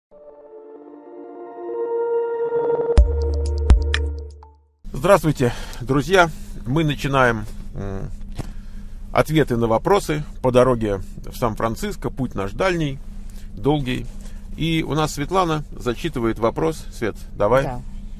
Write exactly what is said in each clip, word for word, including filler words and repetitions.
Здравствуйте, друзья! Мы начинаем м, ответы на вопросы по дороге в Сан-Франциско. Путь наш дальний, долгий. И у нас Светлана зачитывает вопрос. Свет, давай. Да.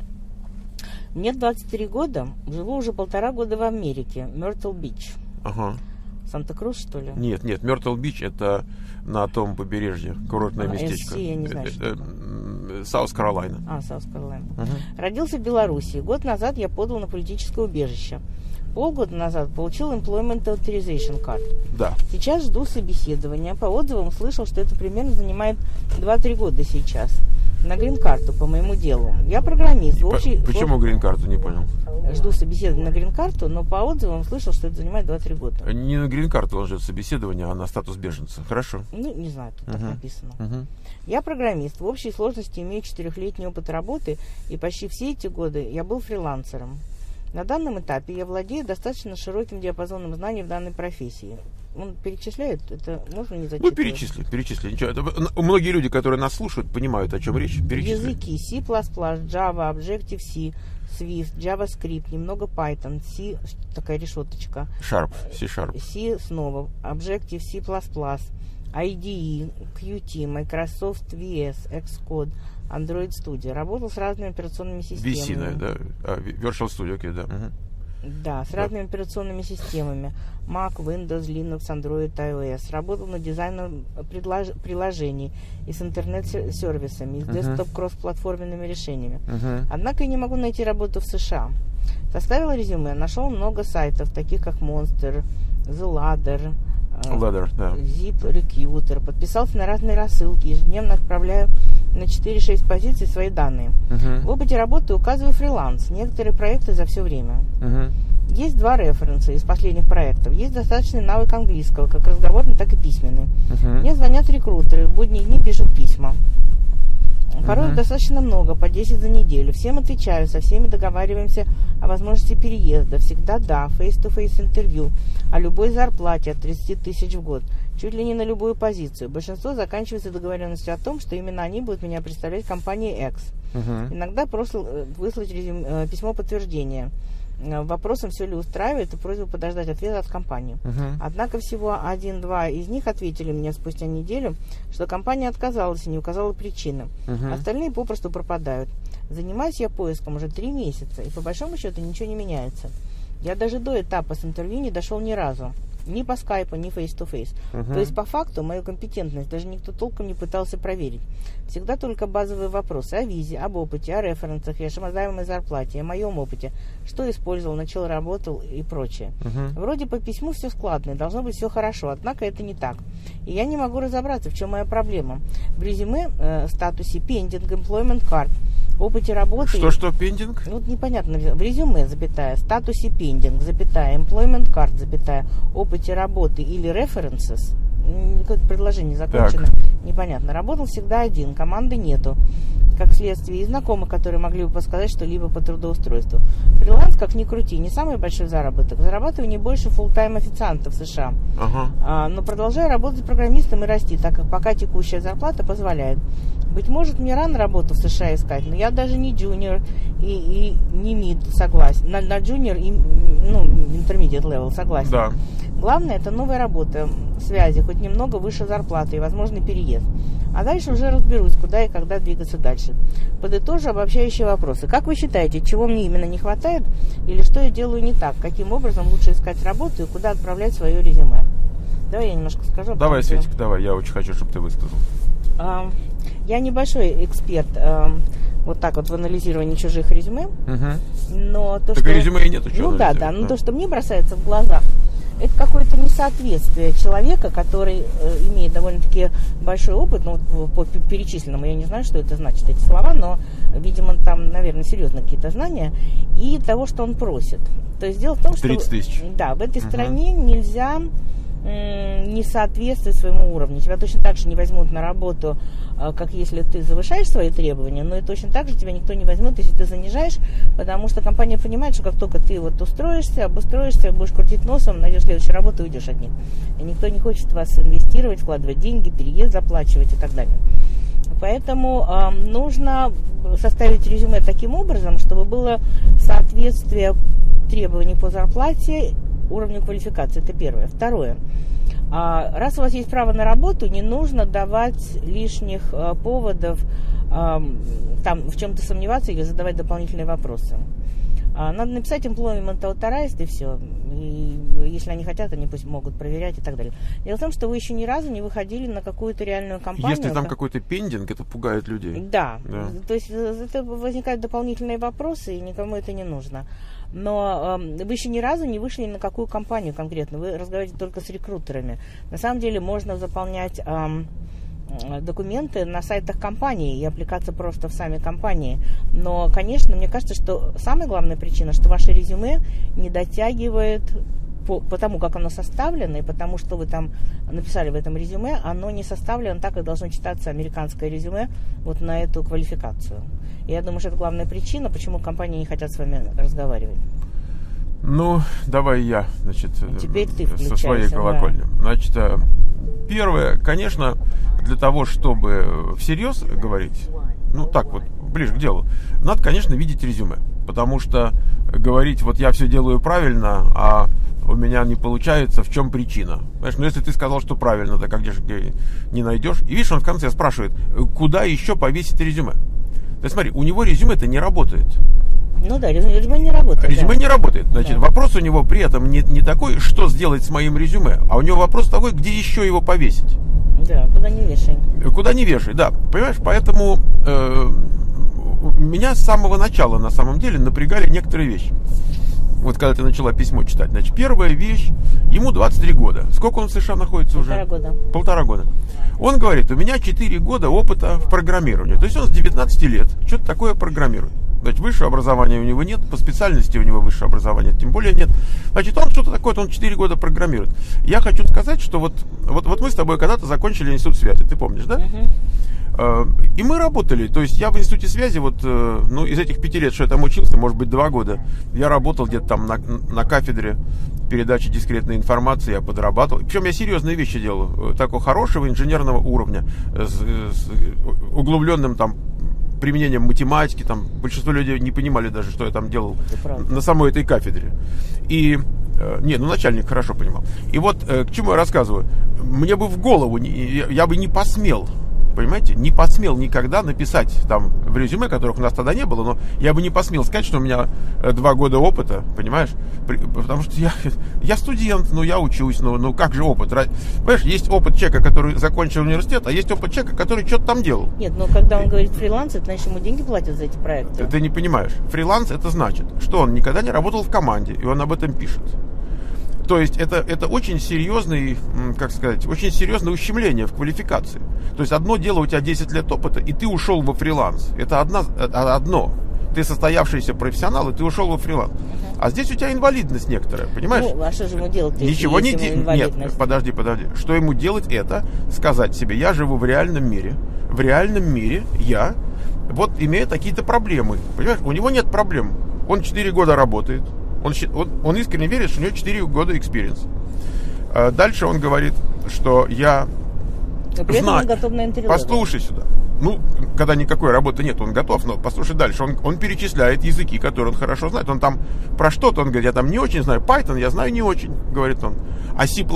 Мне двадцать три года, живу уже полтора года в Америке, Мёртл-Бич. Ага. Санта-Крус, что ли? Нет, нет, Мёртл-Бич это на том побережье, курортное а, местечко. эс си, я не знаю, что Саус-Каролайна. А, Саус-Каролайна. Угу. Родился в Беларуси. Год назад я подал на политическое убежище. Полгода назад получил Employment Authorization Card. Да. Сейчас жду собеседования. По отзывам слышал, что это примерно занимает два-три года сейчас. На грин-карту по моему делу. Я программист. По- общий... Почему грин-карту, не понял? Жду собеседования на грин-карту, но по отзывам слышал, что это занимает два-три года. Не на грин-карту он ждет собеседование, а на статус беженца. Хорошо. Ну, не знаю, тут uh-huh. так написано. Uh-huh. Я программист. В общей сложности имею четырехлетний опыт работы, и почти все эти годы я был фрилансером. На данном этапе я владею достаточно широким диапазоном знаний в данной профессии. Он перечисляет, это можно не зачитывать? Ну, перечисли, перечисли. Ничего. Это, многие люди, которые нас слушают, понимают, о чем речь. Перечисли. Языки C++, Java, Objective-C, Swift, JavaScript, немного Python, C, такая решеточка. Sharp, C-Sharp. C снова, Objective-C++, ай ди и, Qt, Microsoft ви эс, Xcode, Android Studio. Работал с разными операционными системами. ви си, да? А, Virtual Studio, окей, да. Угу. Да, с разными да. операционными системами. Mac, Windows, Linux, Android, iOS. Работал над дизайном предлож... приложений и с интернет-сервисами, и с uh-huh. десктоп-кроссплатформенными решениями. Uh-huh. Однако я не могу найти работу в США. Составил резюме, нашел много сайтов, таких как Monster, The Ladder, Ladder, да. Zip Recruiter. Подписался на разные рассылки. Ежедневно отправляю на четыре-шесть позиций свои данные. Uh-huh. В опыте работы указываю фриланс. Некоторые проекты за все время. Uh-huh. Есть два референса из последних проектов. Есть достаточный навык английского, как разговорный, так и письменный. Uh-huh. Мне звонят рекрутеры. В будние дни пишут письма. Порой uh-huh. достаточно много, по десять за неделю. Всем отвечаю, со всеми договариваемся о возможности переезда. Всегда да, face-to-face интервью. О любой зарплате от тридцать тысяч в год. Чуть ли не на любую позицию. Большинство заканчивается договоренностью о том, что именно они будут меня представлять в компании X. Uh-huh. Иногда просто выслать резюме, письмо подтверждения. Вопросом, все ли устраивает, и просьбу подождать ответа от компании. Uh-huh. Однако всего один-два из них ответили мне спустя неделю, что компания отказалась и не указала причины. Uh-huh. Остальные попросту пропадают. Занимаюсь я поиском уже три месяца, и по большому счету ничего не меняется. Я даже до этапа с интервью не дошел ни разу. Ни по скайпу, ни face-to-face. Uh-huh. То есть, по факту, мою компетентность даже никто толком не пытался проверить. Всегда только базовые вопросы о визе, об опыте, о референсах, о ожидаемой зарплате, о моем опыте, что использовал, на чем работал и прочее. Uh-huh. Вроде по письму все складно, и должно быть все хорошо, однако это не так. И я не могу разобраться, в чем моя проблема. В резюме э, статусе Pending Employment Card, опыте работы... Что-что, пендинг? Ну, непонятно. В резюме, запятая, статусе пендинг, запятая, employment card, запятая, опыте работы или references, какое-то предложение закончено, так. Непонятно. Работал всегда один, команды нету. Как следствие, и знакомых, которые могли бы подсказать что-либо по трудоустройству. Фриланс, как ни крути, не самый большой заработок. Зарабатываю не больше фулл-тайм официанта в США. Ага. А, но продолжаю работать программистом и расти, так как пока текущая зарплата позволяет. Быть может, мне рано работу в США искать, но я даже не джуниор и, и не мид согласен. На, на джуниор и ну, intermediate level согласен. Да. Главное, это новая работа, связи, хоть немного выше зарплаты и возможный переезд. А дальше уже разберусь, куда и когда двигаться дальше. Подытожу обобщающие вопросы. Как вы считаете, чего мне именно не хватает или что я делаю не так? Каким образом лучше искать работу и куда отправлять свое резюме? Давай я немножко скажу. Давай, Светик, давай, я очень хочу, чтобы ты высказал. А, я небольшой эксперт а, вот так вот в анализировании чужих резюме. Угу. Но то, так что... резюме и нету чего. Ну да, да, но то, что мне бросается в глаза, это какое-то несоответствие человека, который э, имеет довольно-таки большой опыт, ну, по перечисленному, я не знаю, что это значит, эти слова, но, видимо, там, наверное, серьезно какие-то знания, и того, что он просит. То есть дело в том, что... тридцать тысяч. Да, в этой uh-huh. стране нельзя м- не соответствовать своему уровню. Тебя точно так же не возьмут на работу, э, как если ты завышаешь свои требования, но и точно так же тебя никто не возьмет, если ты занижаешь, потому что компания понимает, что как только ты вот устроишься, обустроишься, будешь крутить носом, найдешь следующую работу и уйдешь от них. И никто не хочет в вас инвестировать, вкладывать деньги, переезд заплачивать и так далее. Поэтому э, нужно составить резюме таким образом, чтобы было соответствие требований по зарплате уровню квалификации. Это первое. Второе. Э, раз у вас есть право на работу, не нужно давать лишних э, поводов э, там в чем-то сомневаться или задавать дополнительные вопросы. Надо написать employment authorized и все. И если они хотят, они пусть могут проверять и так далее. Дело в том, что вы еще ни разу не выходили на какую-то реальную компанию. Если там какой-то пендинг, это пугает людей. Да. да. То есть это возникают дополнительные вопросы, и никому это не нужно. Но э, вы еще ни разу не вышли на какую компанию конкретно. Вы разговариваете только с рекрутерами. На самом деле можно заполнять э, документы на сайтах компании и аппликация просто в сами компании. Но, конечно, мне кажется, что самая главная причина, что ваше резюме не дотягивает по, по тому, как оно составлено, и потому, что вы там написали в этом резюме, оно не составлено так, как должно читаться американское резюме вот на эту квалификацию. И я думаю, что это главная причина, почему компании не хотят с вами разговаривать. Ну, давай я, значит, теперь ты со своей колокольни. Да. Значит, первое, конечно, для того, чтобы всерьез говорить, ну так вот, ближе к делу, надо, конечно, видеть резюме. Потому что говорить, вот я все делаю правильно, а у меня не получается, в чем причина? Знаешь, ну если ты сказал, что правильно, так а где же не найдешь? И видишь, он в конце спрашивает, куда еще повесить резюме? То есть смотри, у него резюме-то не работает. Ну да, резюме не работает. Резюме да. не работает. Значит, да. Вопрос у него при этом не, не такой, что сделать с моим резюме, а у него вопрос такой, где еще его повесить. Да, куда не вешай. Куда не вешай, да. Понимаешь, поэтому э, меня с самого начала, на самом деле, напрягали некоторые вещи. Вот когда ты начала письмо читать. Значит, первая вещь, ему двадцать три года. Сколько он в США находится Полтора уже? года. Полтора года. Он говорит, у меня четыре года опыта в программировании. То есть он с девятнадцати лет что-то такое программирует. Значит, высшего образования у него нет, по специальности у него высшее образование тем более нет. Значит, он что-то такое, он четыре года программирует. Я хочу сказать, что вот, вот, вот мы с тобой когда-то закончили институт связи, ты помнишь, да? Uh-huh. И мы работали, то есть я в институте связи, вот, ну, из этих пяти лет, что я там учился, может быть, два года, я работал где-то там на, на кафедре передачи дискретной информации, я подрабатывал. Причем я серьезные вещи делал, такого хорошего инженерного уровня, с, с углубленным там применением математики, там большинство людей не понимали даже, что я там делал на самой этой кафедре. И, э, не, ну начальник хорошо понимал. И вот э, к чему я рассказываю. Мне бы в голову, не, я, я бы не посмел, понимаете, не посмел никогда написать там в резюме, которых у нас тогда не было, но я бы не посмел сказать, что у меня э, два года опыта, понимаешь, При, потому что я, я студент, ну я учусь, ну, ну как же опыт, понимаешь, есть опыт человека, который закончил университет, а есть опыт человека, который что-то там делал. Нет, но когда он говорит фриланс, это значит, ему деньги платят за эти проекты. Ты, ты не понимаешь, фриланс это значит, что он никогда не работал в команде, и он об этом пишет. То есть это, это очень серьезный, как сказать, очень серьезное ущемление в квалификации. То есть одно дело, у тебя десять лет опыта, и ты ушел во фриланс. Это одна, одно. Ты состоявшийся профессионал, и ты ушел во фриланс. Uh-huh. А здесь у тебя инвалидность некоторая, понимаешь? Ну, а что же ему делать? Ничего не делать. Нет, подожди, подожди. Что ему делать, это сказать себе, я живу в реальном мире. В реальном мире я вот имею такие-то проблемы. Понимаешь, у него нет проблем. Он четыре года работает. Он, он, он искренне верит, что у него четыре года экспириенс. А дальше он говорит, что я знаю. Он готов на интервью. Послушай сюда. Ну, когда никакой работы нет, он готов, но послушай дальше. Он, он перечисляет языки, которые он хорошо знает. Он там про что-то, он говорит, я там не очень знаю. Python я знаю не очень, говорит он. А C++,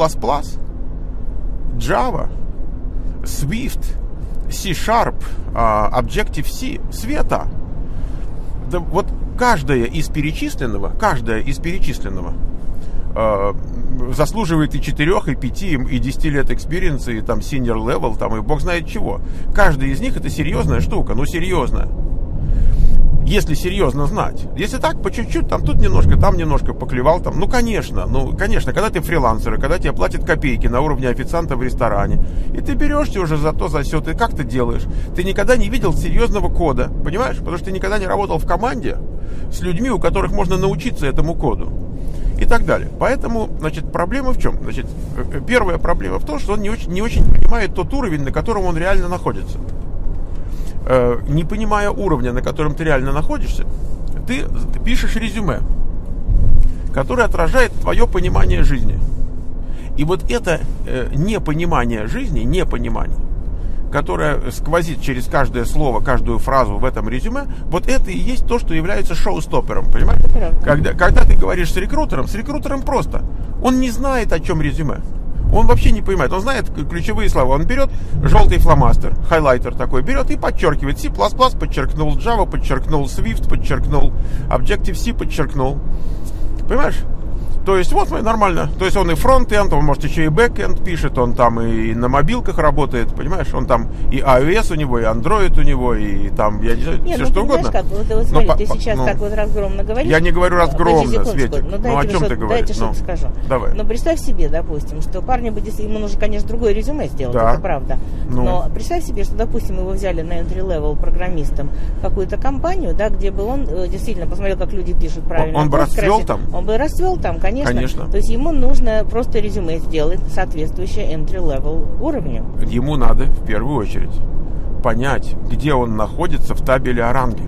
Java, Swift, C-Sharp, Objective-C, Света. Да вот каждая из перечисленного, каждая из перечисленного э, заслуживает и четырех, и пяти, и десяти лет экспириенса, и там senior level, там, и бог знает чего. Каждая из них это серьезная штука, ну серьезная. Если серьезно знать. Если так, по чуть-чуть, там тут немножко, там немножко поклевал, там, ну конечно, ну конечно, когда ты фрилансер, когда тебе платят копейки на уровне официанта в ресторане, и ты берешься уже за то, за сё, ты как ты делаешь? Ты никогда не видел серьезного кода, понимаешь? Потому что ты никогда не работал в команде с людьми, у которых можно научиться этому коду. И так далее. Поэтому, значит, проблема в чем? Значит, первая проблема в том, что он не очень, не очень понимает тот уровень, на котором он реально находится. Не понимая уровня, на котором ты реально находишься, ты пишешь резюме, которое отражает твое понимание жизни. И вот это непонимание жизни, непонимание, которая сквозит через каждое слово, каждую фразу в этом резюме, вот это и есть то, что является шоу-стоппером, понимаешь? Когда, когда ты говоришь с рекрутером, с рекрутером просто. Он не знает, о чем резюме. Он вообще не понимает. Он знает ключевые слова. Он берет желтый фломастер, хайлайтер такой, берет и подчеркивает. C++ подчеркнул, Java подчеркнул, Swift подчеркнул, Objective-C подчеркнул. Понимаешь? То есть вот мы нормально. То есть он и фронт-энд, он может еще и бэк-энд пишет, он там и на мобилках работает, понимаешь? Он там и iOS у него, и Android у него, и там, я не знаю, не, все ну, что угодно. Как, вот, вот, смотри, но, ты сейчас ну, так вот разгромно говоришь. Я не говорю разгромно, Светик. Ну, ну о чем ты говоришь? Дайте ну, что-то скажу. Давай. Но представь себе, допустим, что парню бы, ему нужно, конечно, другое резюме сделать, да. это правда. Ну. Но представь себе, что, допустим, его взяли на entry-level программистом какую-то компанию, да, где бы он действительно посмотрел, как люди пишут правильно. Он, он бы расцвел там? Он бы расцвел там, конечно. Конечно. То есть ему нужно просто резюме сделать соответствующее entry-level уровню. Ему надо в первую очередь понять, где он находится в табеле о ранге.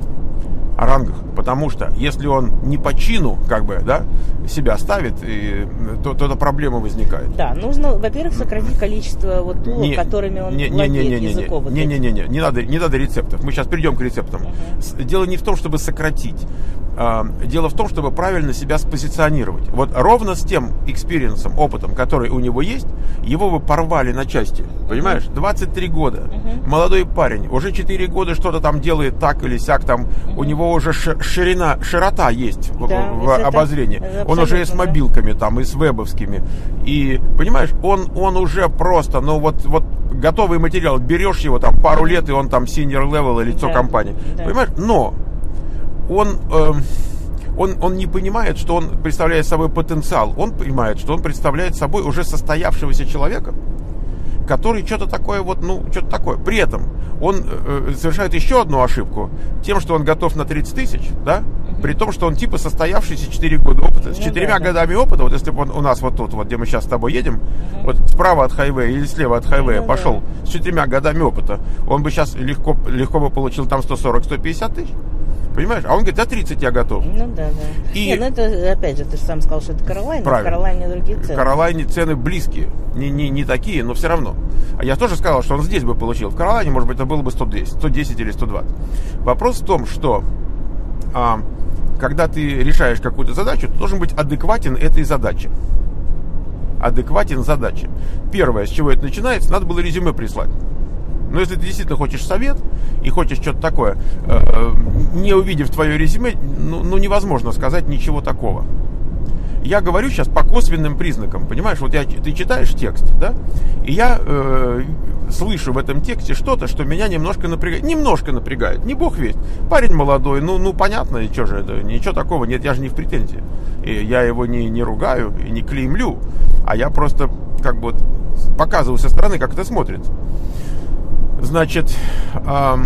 О рангах. Потому что если он не по чину, как бы, да, себя ставит, и, то, то, то проблема возникает. Да, нужно, во-первых, сократить количество вот тулов, не, которыми он не, владеет не, не, не, языков. Не, не, не, не, не надо, не надо рецептов. Мы сейчас перейдем к рецептам. Uh-huh. Дело не в том, чтобы сократить. Дело в том, чтобы правильно себя спозиционировать. Вот ровно с тем экспириенсом, опытом, который у него есть, его бы порвали на части. Понимаешь? двадцать три года. Uh-huh. Молодой парень. Уже четыре года что-то там делает так или сяк. Там uh-huh. у него уже ширина, широта есть да, в, в обозрении. Это он уже и с мобилками, да. там, и с вебовскими. И, понимаешь, он, он уже просто, ну вот, вот готовый материал. Берешь его там пару лет, и он там senior level, лицо да. компании. Да. Понимаешь? Но он, э, он, он не понимает, что он представляет собой потенциал. Он понимает, что он представляет собой уже состоявшегося человека, который что-то такое вот, ну, что-то такое. При этом он э, совершает еще одну ошибку тем, что он готов на тридцать тысяч, да, угу. при том, что он типа состоявшийся четыре года опыта. Ну, с четырьмя да, годами да. опыта, вот если бы он у нас вот тут, вот где мы сейчас с тобой едем, угу. вот справа от хайвея или слева от хайвея ну, пошел да. с четырьмя годами опыта, он бы сейчас легко, легко бы получил там сто сорок - сто пятьдесят тысяч. Понимаешь? А он говорит, за тридцать я готов. Ну да, да. И... Нет, ну это, опять же, ты же сам сказал, что это Каролайна. В Каролайне другие цены. В Каролайне цены близкие. Не, не, не такие, но все равно. А я тоже сказал, что он здесь бы получил. В Каролайне, может быть, это было бы сто десять, сто десять или сто двадцать. Вопрос в том, что а, когда ты решаешь какую-то задачу, ты должен быть адекватен этой задаче. Адекватен задаче. Первое, с чего это начинается, надо было резюме прислать. Но если ты действительно хочешь совет и хочешь что-то такое, э, не увидев твое резюме, ну, ну невозможно сказать ничего такого. Я говорю сейчас по косвенным признакам, понимаешь? Вот я, ты читаешь текст, да? И я э, слышу в этом тексте что-то, что меня немножко напрягает. Немножко напрягает, не бог весть. Парень молодой, ну, ну понятно, и что же это? Ничего такого, нет, я же не в претензии. И я его не, не ругаю и не клеймлю, а я просто как бы показываю со стороны, как это смотрится. Значит, эм,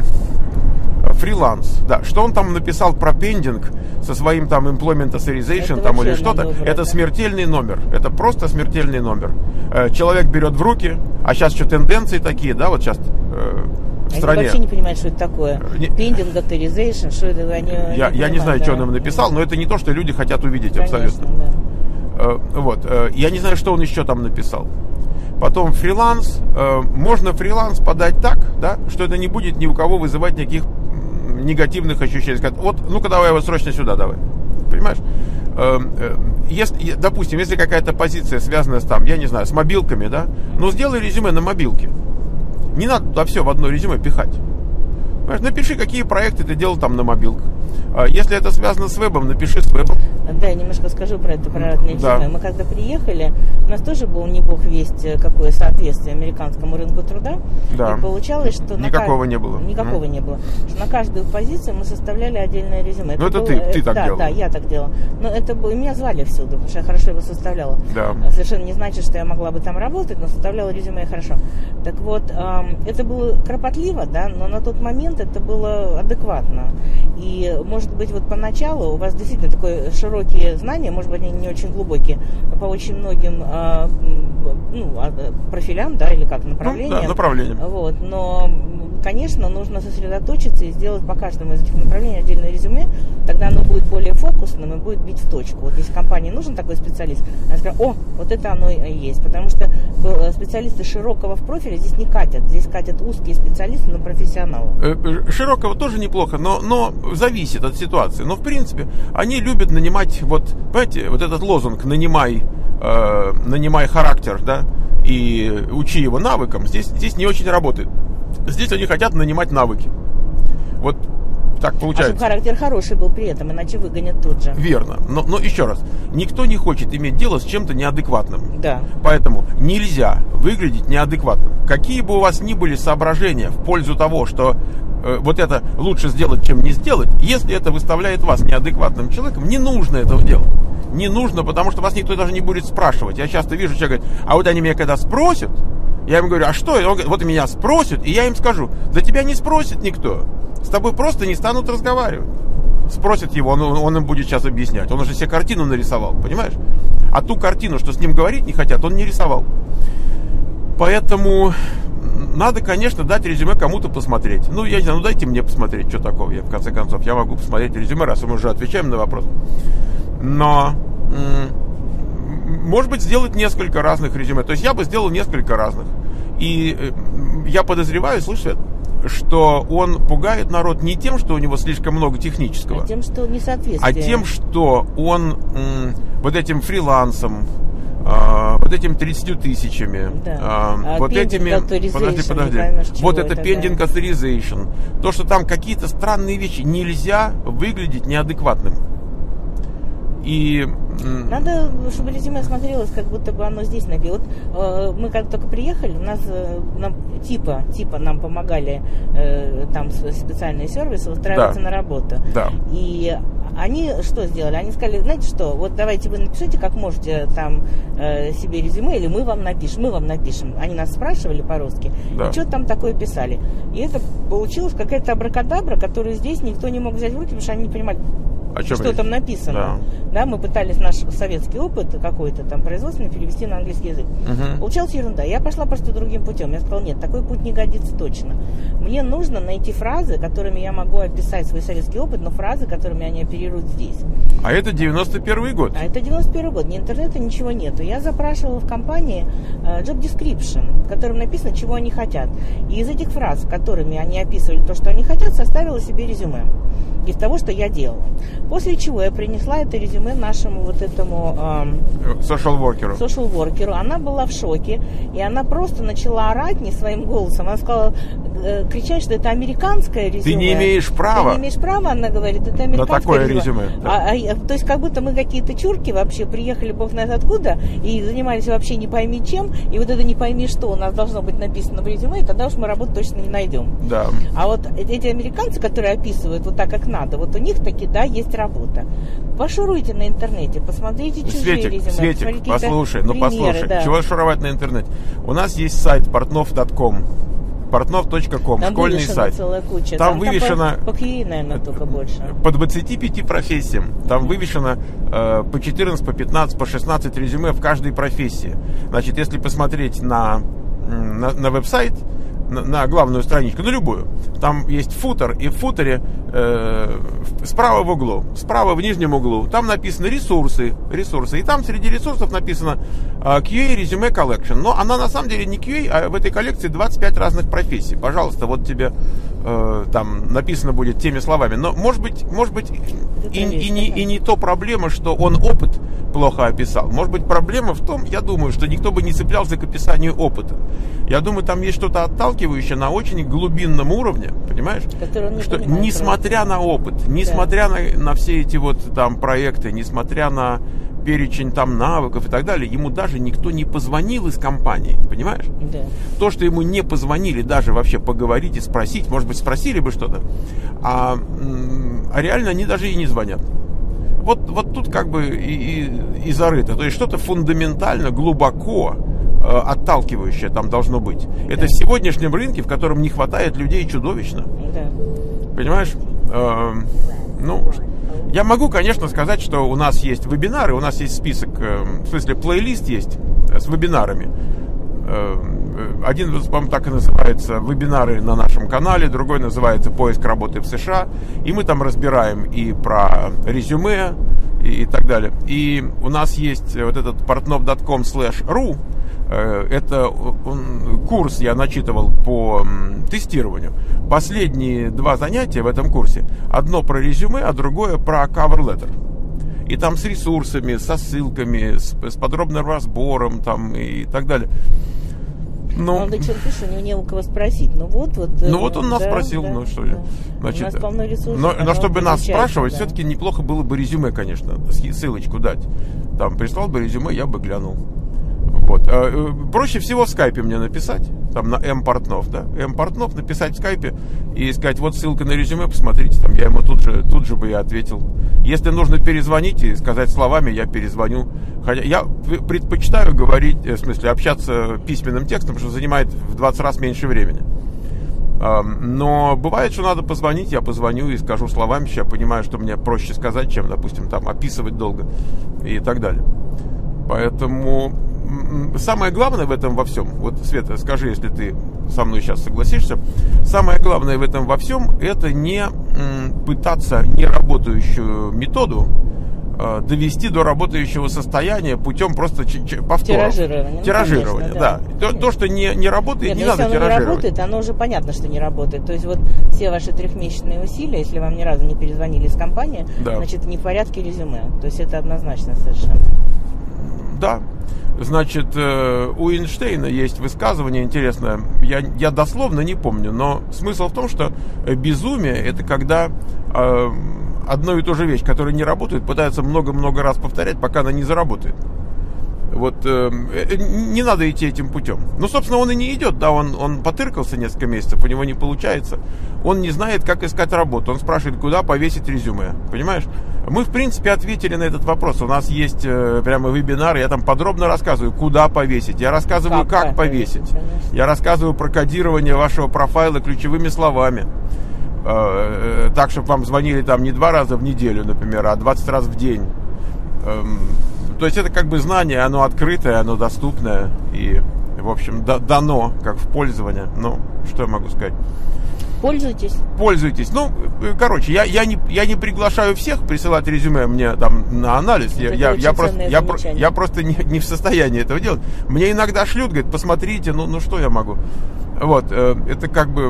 фриланс, да, что он там написал про пендинг со своим там employment authorization там или что-то, это да? смертельный номер, это просто смертельный номер. Э, человек берет в руки, а сейчас что, тенденции такие, да, вот сейчас э, в они стране. вообще не понимают, что это такое. Pending authorization, что это они. Я, не я не знаю, да. что он им написал, но это не то, что люди хотят увидеть. Конечно, абсолютно. Да. Э, вот, э, я не знаю, что он еще там написал. Потом фриланс. Э, можно фриланс подать так, да, что это не будет ни у кого вызывать никаких негативных ощущений. Сказать, вот, ну-ка давай его срочно сюда давай. Понимаешь? Э, э, если, допустим, если какая-то позиция связана с там, я не знаю, с мобилками, да, ну сделай резюме на мобилке. Не надо туда все в одно резюме пихать. Понимаешь? Напиши, какие проекты ты делал там на мобилках. Если это связано с вебом, напиши с вебом. Да, я немножко скажу про это, про разные да. темы. Мы когда приехали, у нас тоже был не бог весть какое соответствие американскому рынку труда. Да. И получалось, что... Никакого на... не было. Никакого mm. не было. Что на каждую позицию мы составляли отдельное резюме. Ну это, это было... ты, ты так да, делала. Да, я так делала. Но это было... Меня звали всюду, потому что я хорошо его составляла. Да. Совершенно не значит, что я могла бы там работать, но составляла резюме хорошо. Так вот, эм, это было кропотливо, да, но на тот момент это было адекватно. И, может быть, вот поначалу у вас действительно такое широкие знания, может быть, они не очень глубокие, по очень многим э, ну, профилям, да, или как, направлениям. Ну, да, направлениям. Вот, но конечно, нужно сосредоточиться и сделать по каждому из этих направлений отдельное резюме, тогда оно будет более фокусным и будет бить в точку. Вот если компании нужен такой специалист, она скажет: о, вот это оно и есть, потому что специалисты широкого в профиле здесь не катят, здесь катят узкие специалисты, но профессионалы. Широкого тоже неплохо, но, но зависит от ситуации. Но в принципе они любят нанимать, вот, понимаете, вот этот лозунг «нанимай, э, нанимай характер», да, и учи его навыкам, здесь, здесь не очень работает. Здесь они хотят нанимать навыки. Вот так получается. А чтобы характер хороший был при этом, иначе выгонят тут же. Верно. Но, но еще раз, никто не хочет иметь дело с чем-то неадекватным. Да. Поэтому нельзя выглядеть неадекватным. Какие бы у вас ни были соображения в пользу того, что э, вот это лучше сделать, чем не сделать, если это выставляет вас неадекватным человеком, не нужно этого делать. Не нужно, потому что вас никто даже не будет спрашивать. Я часто вижу, человек говорит: а вот они меня когда спросят, я им говорю: а что? Он говорит: вот меня спросят, и я им скажу: да тебя не спросит никто. С тобой просто не станут разговаривать. Спросят его, он, он им будет сейчас объяснять. Он уже себе картину нарисовал, понимаешь? А ту картину, что с ним говорить не хотят, он не рисовал. Поэтому надо, конечно, дать резюме кому-то посмотреть. Ну, я не знаю, ну дайте мне посмотреть, что такого. Я, в конце концов, я могу посмотреть резюме, раз мы уже отвечаем на вопрос. Но, может быть, сделать несколько разных резюме. То есть я бы сделал несколько разных. И я подозреваю, слышите, что он пугает народ не тем, что у него слишком много технического, а тем, что несоответствие. А тем, что он м, вот этим фрилансом, а, вот этим тридцатью тысячами, да. а, а, вот этими, подожди, подожди, поймешь, вот это pending authorization, то, что там какие-то странные вещи, нельзя выглядеть неадекватным. И надо, чтобы резюме смотрелось, как будто бы оно здесь написано. Вот э, мы как только приехали, у нас э, нам, типа, типа нам помогали э, там специальные сервисы устраиваться, да, на работу. Да. И они что сделали? Они сказали: знаете что, вот давайте вы напишите, как можете там э, себе резюме, или мы вам напишем, мы вам напишем. Они нас спрашивали по-русски, да, и что там такое писали. И это получилась какая-то абракадабра, которую здесь никто не мог взять в руки, потому что они не понимали, что речь? Там написано. Да. Да, мы пытались наш советский опыт какой-то там производственный перевести на английский язык. Угу. Получалась ерунда. Я пошла просто другим путем. Я сказала: нет, такой путь не годится точно. Мне нужно найти фразы, которыми я могу описать свой советский опыт, но фразы, которыми они оперируют здесь. А это девяносто первый год. А это девяносто первый год. Ни интернета, ничего нету. Я запрашивала в компании uh, job description, в котором написано, чего они хотят. И из этих фраз, которыми они описывали то, что они хотят, составила себе резюме из того, что я делала. После чего я принесла это резюме нашему вот этому эм, social worker. social worker. Она была в шоке, и она просто начала орать не своим голосом. Она сказала, э, кричать, что это американское резюме. Ты не имеешь права. Ты не имеешь права, она говорит, это американское на такое резюме. резюме. Да. А, а, то есть как будто мы какие-то чурки вообще приехали бог знает откуда и занимались вообще не пойми чем, и вот это не пойми что у нас должно быть написано в резюме, и тогда уж мы работу точно не найдем. Да. А вот эти американцы, которые описывают вот так, как надо, вот у них таки, да, есть работа. Пошуруйте на интернете, посмотрите чужие Светик, резюме. Светик, послушай, ну примеры, послушай, да. Чего шуровать на интернете? У нас есть сайт портнов точка ком. портнов точка ком, там школьный сайт. Целая куча. Там, там вывешено по, по кей, наверное, только больше. По двадцати пяти профессиям. Там вывешено э, по четырнадцать, по пятнадцать, по шестнадцать резюме в каждой профессии. Значит, если посмотреть на, на, на веб-сайт, на, на главную страничку, на любую, там есть футер, и в футере э, справа в углу, справа в нижнем углу, там написано ресурсы, ресурсы, и там среди ресурсов написано э, кью эй Resume Collection, но она на самом деле не кью эй, а в этой коллекции двадцать пять разных профессий. Пожалуйста, вот тебе э, там написано будет теми словами, но может быть, может быть и, и, не, и не то проблема, что он опыт плохо описал. Может быть, проблема в том, я думаю, что никто бы не цеплялся к описанию опыта. Я думаю, там есть что-то отталкивающее на очень глубинном уровне, понимаешь? Что несмотря на опыт, несмотря да. на, на все эти вот там проекты, несмотря на перечень там навыков и так далее, ему даже никто не позвонил из компании, понимаешь? Да. То, что ему не позвонили даже вообще поговорить и спросить, может быть, спросили бы что-то, а, а реально они даже и не звонят. Вот, вот тут как бы и, и, и зарыто. То есть что-то фундаментально, глубоко э, отталкивающее там должно быть. Да. Это в сегодняшнем рынке, в котором не хватает людей, чудовищно. Да. Понимаешь? Э, ну, я могу, конечно, сказать, что у нас есть вебинары, у нас есть список, э, в смысле, плейлист есть с вебинарами. Э, один, по-моему, так и называется «Вебинары на нашем канале», другой называется «Поиск работы в США». И мы там разбираем и про резюме, и, и так далее. И у нас есть вот этот портнов точка ком слэш ру. Это курс я начитывал по тестированию. Последние два занятия в этом курсе. Одно про резюме, а другое про cover letter. И там с ресурсами, со ссылками, с, с подробным разбором там, и так далее. Но он что пишет, у него не у кого спросить. Ну вот, вот. Ну вот он нас да, спросил, да, ну что да. Значит, у нас полно ресурсов. Но, но чтобы нас спрашивать, да. все-таки неплохо было бы резюме, конечно, ссылочку дать. Там прислал бы резюме, я бы глянул. Вот. Проще всего в скайпе мне написать, там на М. Портнов, да, М. Портнов написать в скайпе и сказать, вот ссылка на резюме, посмотрите, там я ему тут же, тут же бы я ответил. Если нужно перезвонить и сказать словами, я перезвоню. Хотя я предпочитаю говорить, в смысле, общаться письменным текстом, что занимает в двадцать раз меньше времени. Но бывает, что надо позвонить, я позвоню и скажу словами, я понимаю, что мне проще сказать, чем, допустим, там описывать долго и так далее. Поэтому самое главное в этом во всем, вот, Света, скажи, если ты со мной сейчас согласишься, самое главное в этом во всем, это не пытаться неработающую методу э, довести до работающего состояния путем просто ч- ч- повтора. Тиражирование. Тиражирование, ну, конечно, да. да. То, то, что не, не работает, Нет, не надо надо тиражировать. Если оно не работает, оно уже понятно, что не работает. То есть вот все ваши трехмесячные усилия, если вам ни разу не перезвонили из компании, да. значит, не в порядке резюме. То есть это однозначно совершенно. Да. Значит, у Эйнштейна есть высказывание интересное, я, я дословно не помню, но смысл в том, что безумие – это когда э, одну и ту же вещь, которая не работает, пытаются много-много раз повторять, пока она не заработает. Вот э, не надо идти этим путем. Ну, собственно, он и не идет, да, он, он потыркался несколько месяцев, у него не получается. Он не знает, как искать работу. Он спрашивает, куда повесить резюме. Понимаешь? Мы, в принципе, ответили на этот вопрос. У нас есть э, прямо вебинар, я там подробно рассказываю, куда повесить. Я рассказываю, как, как повесить. повесить. Я рассказываю про кодирование вашего профайла ключевыми словами. Э, э, так, чтобы вам звонили там не два раза в неделю, например, а двадцать раз в день. Э, То есть это как бы знание, оно открытое, оно доступное и, в общем, да, дано как в пользование. Ну, что я могу сказать? Пользуйтесь. Пользуйтесь. Ну, короче, я, я, не, я не приглашаю всех присылать резюме мне там на анализ. Я, я, я, просто, я, я просто не, не в состоянии этого делать. Мне иногда шлют, говорят, посмотрите, ну, ну что я могу? Вот, это как бы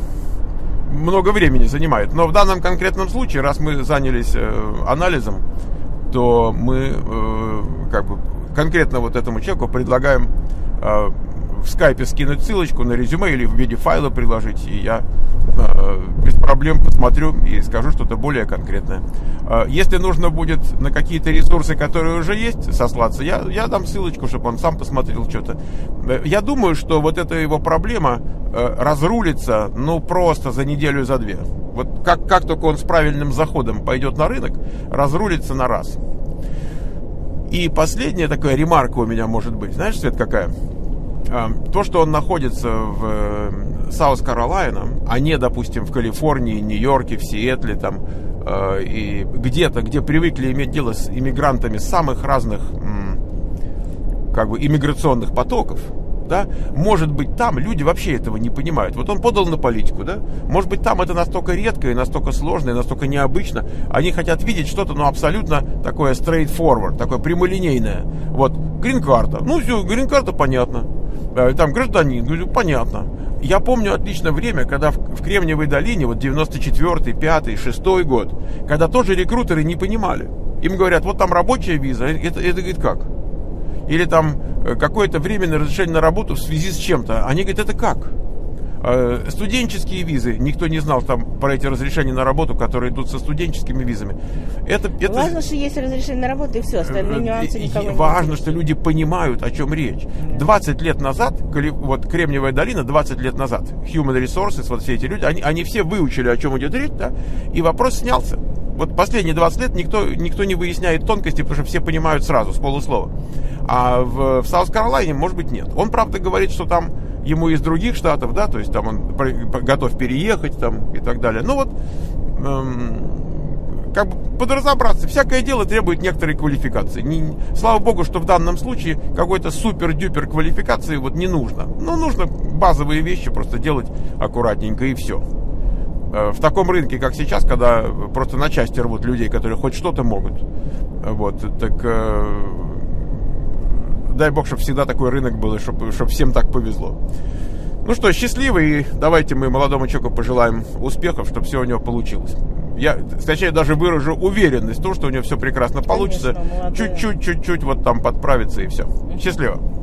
много времени занимает. Но в данном конкретном случае, раз мы занялись анализом, то мы э, как бы конкретно вот этому человеку предлагаем э, в скайпе скинуть ссылочку на резюме или в виде файла приложить, и я э, без проблем посмотрю и скажу что-то более конкретное. Э, если нужно будет на какие-то ресурсы, которые уже есть, сослаться, я, я дам ссылочку, чтобы он сам посмотрел что-то. Э, я думаю, что вот эта его проблема э, разрулится, ну, просто за неделю, за две. Вот как, как только он с правильным заходом пойдет на рынок, разрулится на раз. И последняя такая ремарка у меня может быть. Знаешь, Свет, какая? То, что он находится в Саус-Каролайна, а не, допустим, в Калифорнии, Нью-Йорке, в Сиэтле, там, и где-то, где привыкли иметь дело с иммигрантами самых разных как бы иммиграционных потоков, да, может быть, там люди вообще этого не понимают. Вот он подал на политику, да, может быть, там это настолько редко и настолько сложно, и настолько необычно. Они хотят видеть что-то, ну, абсолютно такое straightforward, такое прямолинейное. Вот, грин-карта, ну, все, грин-карта, понятно. Там гражданин, ну, понятно. Я помню отлично время, когда в, в Кремниевой долине, вот девяносто четвёртый, пятый, шестой год, когда тоже рекрутеры не понимали. Им говорят, вот там рабочая виза, это, это говорит, как? Или там какое-то временное разрешение на работу в связи с чем-то. Они говорят, это как? Студенческие визы. Никто не знал там про эти разрешения на работу, которые идут со студенческими визами. Это, это... Важно, что есть разрешение на работу, и все. Остальные нюансы никого не Важно, что люди понимают, о чем речь. двадцать лет назад, вот Кремниевая долина, двадцать лет назад, Human Resources, вот все эти люди, они, они все выучили, о чем идет речь, да, и вопрос снялся. Вот последние двадцать лет никто, никто не выясняет тонкости, потому что все понимают сразу, с полуслова. А в, в Саус-Каролайне, может быть, нет. Он, правда, говорит, что там ему из других штатов, да, то есть там он готов переехать там, и так далее. Ну вот, эм, как бы подразобраться. Всякое дело требует некоторой квалификации. Не, слава богу, что в данном случае какой-то супер-дюпер квалификации вот не нужно. Ну, нужно базовые вещи просто делать аккуратненько и все. В таком рынке, как сейчас, когда просто на части рвут людей, которые хоть что-то могут. Вот, так э, дай бог, чтобы всегда такой рынок был, и чтобы, чтобы всем так повезло. Ну что, счастливо, и давайте мы молодому человеку пожелаем успехов, чтобы все у него получилось. Я, точнее, даже выражу уверенность в том, что у него все прекрасно получится. Чуть-чуть, чуть-чуть вот там подправиться, и все. Счастливо.